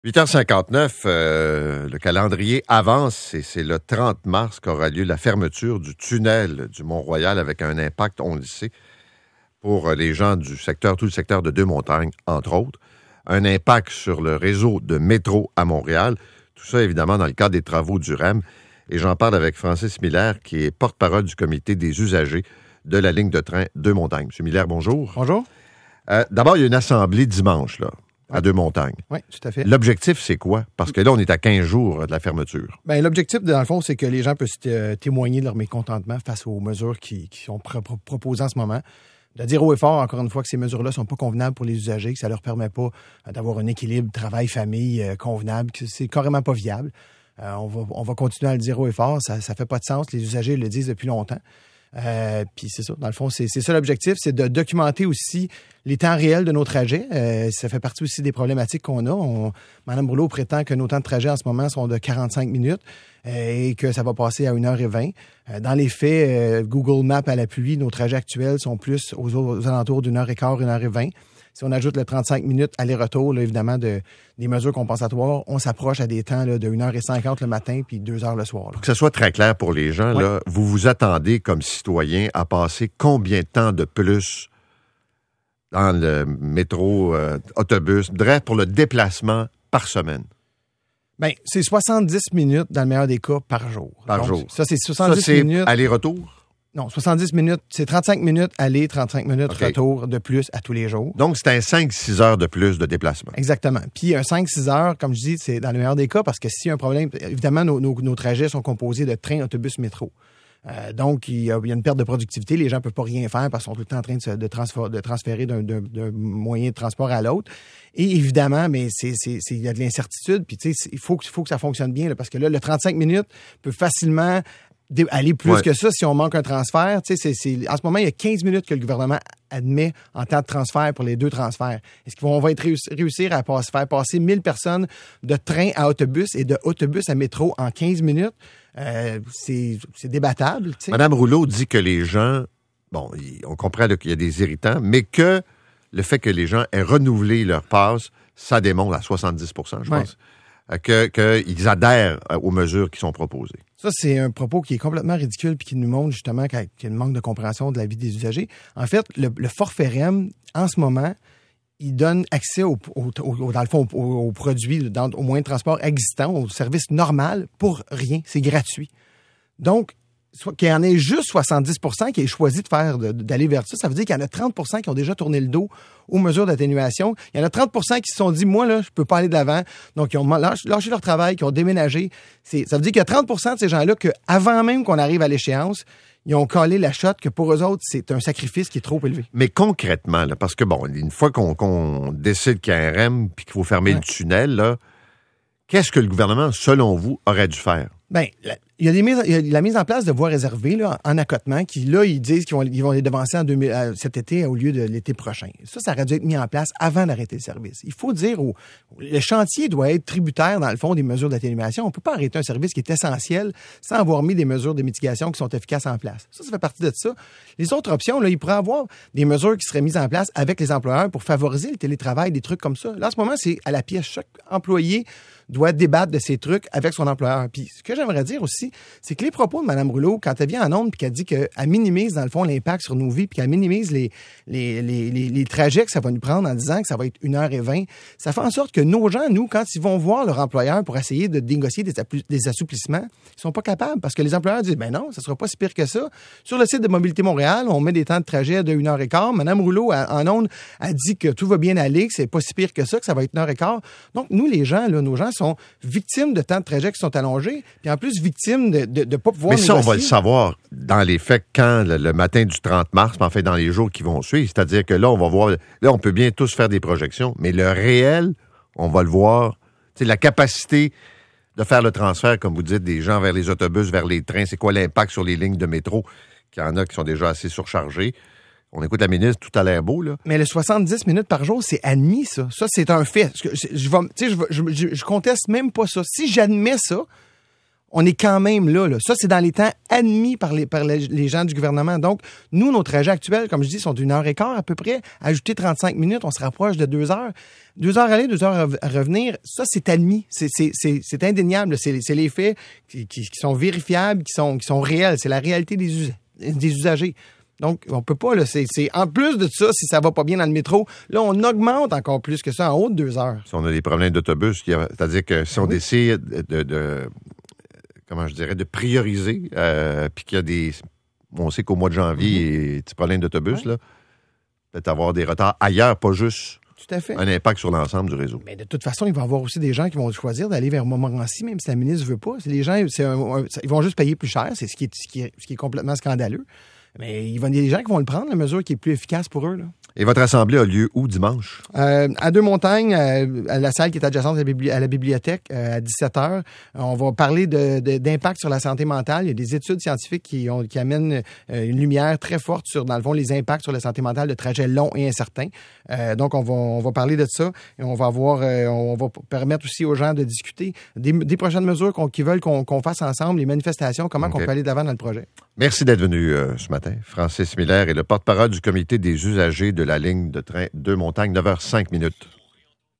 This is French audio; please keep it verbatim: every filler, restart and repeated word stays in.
huit heures cinquante-neuf, euh, le calendrier avance et c'est le trente mars qu'aura lieu la fermeture du tunnel du Mont-Royal avec un impact, on le sait, pour les gens du secteur, tout le secteur de Deux-Montagnes, entre autres. Un impact sur le réseau de métro à Montréal. Tout ça, évidemment, dans le cadre des travaux du R E M. Et j'en parle avec Francis Miller, qui est porte-parole du comité des usagers de la ligne de train Deux-Montagnes. Monsieur Miller, bonjour. Bonjour. Euh, d'abord, il y a une assemblée dimanche, là. À Deux-Montagnes. Oui, tout à fait. L'objectif, c'est quoi? Parce que là, on est à quinze jours de la fermeture. Bien, l'objectif, dans le fond, c'est que les gens puissent euh, témoigner de leur mécontentement face aux mesures qui, qui sont pro- pro- proposées en ce moment. De dire haut et fort, encore une fois, que ces mesures-là ne sont pas convenables pour les usagers, que ça ne leur permet pas d'avoir un équilibre travail-famille euh, convenable, que c'est carrément pas viable. Euh, on, va, on va continuer à le dire haut et fort. Ça ne fait pas de sens. Les usagers le disent depuis longtemps. Euh, puis c'est ça, dans le fond, c'est, c'est ça l'objectif, c'est de documenter aussi les temps réels de nos trajets. Euh, ça fait partie aussi des problématiques qu'on a. On, Mme Rouleau prétend que nos temps de trajet en ce moment sont de quarante-cinq minutes euh, et que ça va passer à une heure vingt. Euh, dans les faits, euh, Google Maps à l'appui, nos trajets actuels sont plus aux, aux alentours d'une heure et quart, une heure vingt. Si on ajoute le trente-cinq minutes aller-retour, là, évidemment, de, des mesures compensatoires, on s'approche à des temps là, de une heure cinquante le matin puis deux heures le soir. Là. Pour que ce soit très clair pour les gens, oui. là, vous vous attendez comme citoyen à passer combien de temps de plus dans le métro, euh, autobus, bref, pour le déplacement par semaine? Bien, c'est soixante-dix minutes dans le meilleur des cas par jour. Par Donc, jour. Ça, c'est soixante-dix ça, c'est minutes. aller-retour? Non, soixante-dix minutes, c'est trente-cinq minutes aller, trente-cinq minutes Okay. retour de plus à tous les jours. Donc, c'est un cinq six heures de plus de déplacement. Exactement. Puis un cinq six heures, comme je dis, c'est dans le meilleur des cas parce que s'il y a un problème, évidemment, nos, nos, nos trajets sont composés de trains, autobus, métro. Euh, donc, il y, a, il y a une perte de productivité. Les gens ne peuvent pas rien faire parce qu'ils sont tout le temps en train de, se, de, transfer, de transférer d'un, d'un, d'un moyen de transport à l'autre. Et évidemment, mais c'est, c'est, c'est, il y a de l'incertitude. Puis, tu sais, il faut, faut que ça fonctionne bien là, parce que là, le trente-cinq minutes peut facilement aller plus ouais. que ça si on manque un transfert. Tu sais, c'est, c'est, en ce moment, il y a quinze minutes que le gouvernement admet en temps de transfert pour les deux transferts. Est-ce qu'on va être réussir, réussir à pas, faire passer mille personnes de train à autobus et de autobus à métro en quinze minutes? Euh, c'est, c'est débattable. Tu sais. Mme Rouleau dit que les gens, bon, on comprend là, qu'il y a des irritants, mais que le fait que les gens aient renouvelé leur passe, ça démontre à soixante-dix pour cent, je ouais. pense, que, qu'ils adhèrent aux mesures qui sont proposées. Ça, c'est un propos qui est complètement ridicule puis qui nous montre justement qu'il y a un manque de compréhension de la vie des usagers. En fait, le, le forfait R E M, en ce moment, il donne accès au, au, au, dans le fond, aux au produits, dans, aux moyens de transport existants, au service normal, pour rien. C'est gratuit. Donc, soit, qu'il y en ait juste soixante-dix pour cent qui aient choisi de faire, de, d'aller vers ça, ça veut dire qu'il y en a trente pour cent qui ont déjà tourné le dos aux mesures d'atténuation. Il y en a trente pour cent qui se sont dit, moi, là, je peux pas aller de l'avant. Donc, ils ont lâché, lâché leur travail, qui ont déménagé. C'est, ça veut dire qu'il y a trente pour cent de ces gens-là que, avant même qu'on arrive à l'échéance, ils ont collé la shot que pour eux autres, c'est un sacrifice qui est trop élevé. Mais concrètement, là, parce que, bon, une fois qu'on, qu'on décide qu'il y a un R E M puis qu'il faut fermer ouais. le tunnel, là, qu'est-ce que le gouvernement, selon vous, aurait dû faire? Bien, il y a, des mises, il y a la mise en place de voies réservées là, en accotement qui, là, ils disent qu'ils vont, ils vont les devancer en deux mille, euh, cet été au lieu de l'été prochain. Ça, ça aurait dû être mis en place avant d'arrêter le service. Il faut dire, au, le chantier doit être tributaire, dans le fond, des mesures d'atténuation. On ne peut pas arrêter un service qui est essentiel sans avoir mis des mesures de mitigation qui sont efficaces en place. Ça, ça fait partie de ça. Les autres options, là, il pourrait y avoir des mesures qui seraient mises en place avec les employeurs pour favoriser le télétravail, des trucs comme ça. Là, en ce moment, c'est à la pièce. Chaque employé doit débattre de ces trucs avec son employeur. Puis, ce que j'aimerais dire aussi, c'est que les propos de Mme Rouleau, quand elle vient en ondes puis qu'elle dit qu'elle minimise, dans le fond, l'impact sur nos vies puis qu'elle minimise les, les, les, les, les trajets que ça va nous prendre en disant que ça va être une heure vingt, ça fait en sorte que nos gens, nous, quand ils vont voir leur employeur pour essayer de négocier des, des assouplissements, ils sont pas capables parce que les employeurs disent, ben non, ça sera pas si pire que ça. Sur le site de Mobilité Montréal, on met des temps de trajet de une heure quinze. Mme Rouleau, en ondes, a dit que tout va bien aller, que c'est pas si pire que ça, que ça va être une heure quinze. Donc, nous, les gens, là, nos gens sont victimes de temps de trajet qui sont allongés, puis en plus victimes de ne pas pouvoir Mais ça, négocier. On va le savoir dans les faits quand, le, le matin du trente mars, mais en fait dans les jours qui vont suivre. C'est-à-dire que là, on va voir, là, on peut bien tous faire des projections, mais le réel, on va le voir. C'est la capacité de faire le transfert, comme vous dites, des gens vers les autobus, vers les trains. C'est quoi l'impact sur les lignes de métro? Qu'il y en a qui sont déjà assez surchargées. On écoute la ministre, tout a l'air beau, là. Mais le soixante-dix minutes par jour, c'est admis, ça. Ça, c'est un fait. Je, je, je, je, je, je conteste même pas ça. Si j'admets ça, On est quand même là, là. Ça, c'est dans les temps admis par les, par les, les gens du gouvernement. Donc, nous, nos trajets actuels, comme je dis, sont d'une heure et quart à peu près. Ajouter trente-cinq minutes, on se rapproche de deux heures. Deux heures aller, deux heures à revenir, ça, c'est admis. C'est, c'est, c'est, c'est indéniable. C'est, c'est les faits qui, qui, qui sont vérifiables, qui sont, qui sont réels. C'est la réalité des, us- des usagers. Donc, on peut pas, là, c'est, c'est en plus de ça, si ça va pas bien dans le métro, là, on augmente encore plus que ça en haut de deux heures. Si on a des problèmes d'autobus, c'est-à-dire que si on oui. décide de, de, comment je dirais, de prioriser, euh, puis qu'il y a des, on sait qu'au mois de janvier, mm-hmm. il y a des petits problèmes d'autobus, oui. là, peut-être avoir des retards ailleurs, pas juste Tout à fait. un impact sur l'ensemble du réseau. Mais de toute façon, il va y avoir aussi des gens qui vont choisir d'aller vers Montmorency, même si la ministre ne veut pas. C'est les gens, c'est un, un, ils vont juste payer plus cher, c'est ce qui est, ce qui est, ce qui est complètement scandaleux. Mais il va y a des gens qui vont le prendre, la mesure qui est plus efficace pour eux, là. Et votre assemblée a lieu où dimanche? Euh, à Deux-Montagnes, euh, à la salle qui est adjacente à la, bibli- à la bibliothèque, euh, à dix-sept heures. On va parler de, de, d'impact sur la santé mentale. Il y a des études scientifiques qui, ont, qui amènent euh, une lumière très forte sur, dans le fond, les impacts sur la santé mentale de trajets longs et incertains. Euh, donc, on va, on va parler de ça et on va avoir, euh, on va permettre aussi aux gens de discuter des, des prochaines mesures qu'on, qu'ils veulent qu'on, qu'on fasse ensemble, les manifestations, comment okay. on peut aller d'avant dans le projet. Merci d'être venu euh, ce matin. Francis Miller est le porte-parole du comité des usagers de la ligne de train Deux-Montagnes, neuf heures cinq minutes.